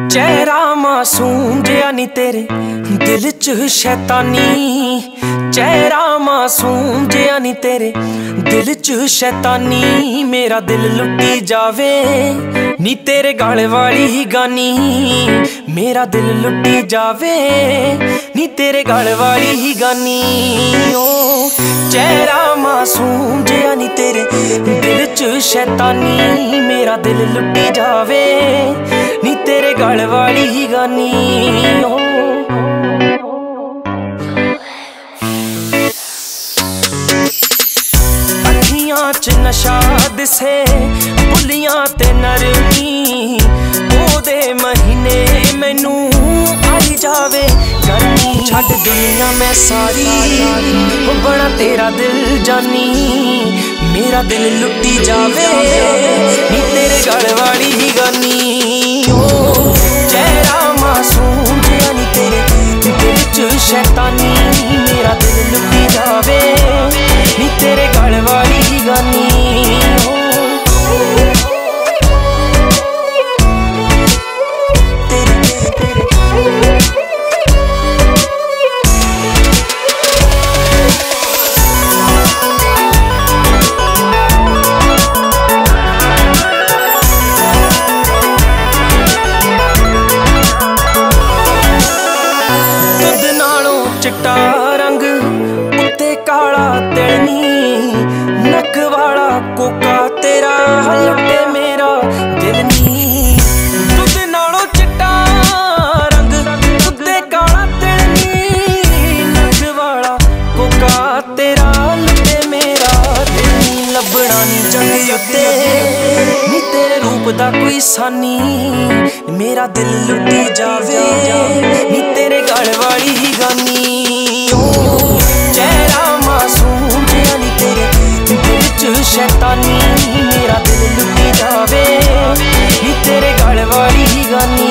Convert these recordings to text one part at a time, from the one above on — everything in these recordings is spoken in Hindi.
चेहरा मासूम जिया नी तेरे दिल च शैतानी। चेहरा मासूम जिया नी तेरे दिल च शैतानी। मेरा दिल लुटी जावे नी तेरे गल वाली ही गानी। मेरा दिल लुटी जावे नी तेरे गल वाली ही गानी। ओ चेहरा मासूम जिया नी तेरे दिल च शैतानी। मेरा दिल लुटी जावे नी तेरे गल वाली ही गानी। ओ अखियां च नशा दिसे बुलियां ते नरमी। ओदे महीने मैनू आई जावे गर्मी। छड्ड दुनिया मैं सारी ओ बड़ा तेरा दिल जानी। मेरा दिल लुटी जावे नी तेरे गल वाली ही गानी। ओ चेहरा मासूम जिया नी तेरे दिल च शैतानी। मेरा दिल लुटी जावे नी तेरे गल वाली ही गानी। चिट्टा रंग उत्ते काला तिलनी। नक वाला कोका तेरा लुटे मेरा दिल नी। दुध नालों चिट्टा रंग उत्ते काला तिलनी। नक वाला कोका तेरा लुटे मेरा दिल नी। लभना नी जग उत्ते नी तेरे रूप दा कोई सानी। मेरा दिल लुटी जावे नी तेरे गल वाली ही गानी। चेहरा मासूम जिया नी तेरे दिल च शैतानी। मेरा दिल लुटी जावे नी तेरे गल वाली ही गानी।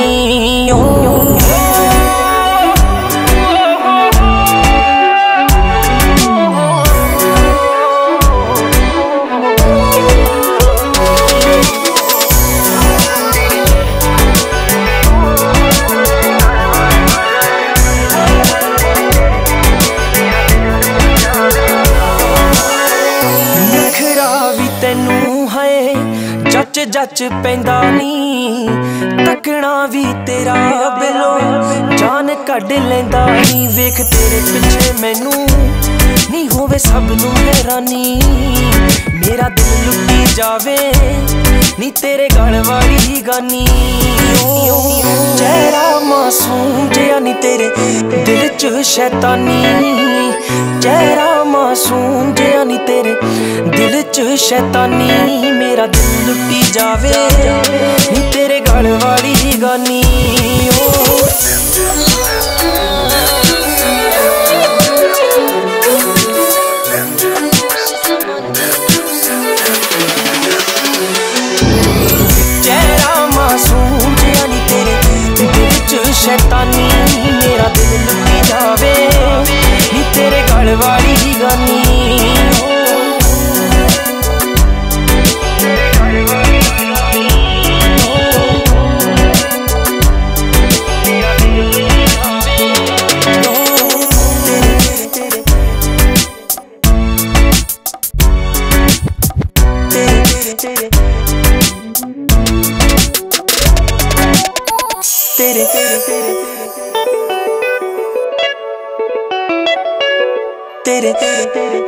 जच जच पैंदा नी तकना भी तेरा बिलो जान कढ़ लेंदा नी। वेख तेरे पिछे मैनू नी होवे सब नू हैरानी। मेरा दिल लुटी जावे नी तेरे गल वाली ही गानी। चेहरा मासूम जिया नी तेरे दिल च शैतानी। चेहरा मासूम जिया नी तेरे दिल च शैतानी। मेरा दिल लुटी जावे नी तेरे गल वाली ही गानी। चेहरा मासूम जिया नी तेरे दिल च शैतानी। मेरा दिल लुटी जावे नी तेरे गल वाली ही गानी। तेरे तेरे तेरे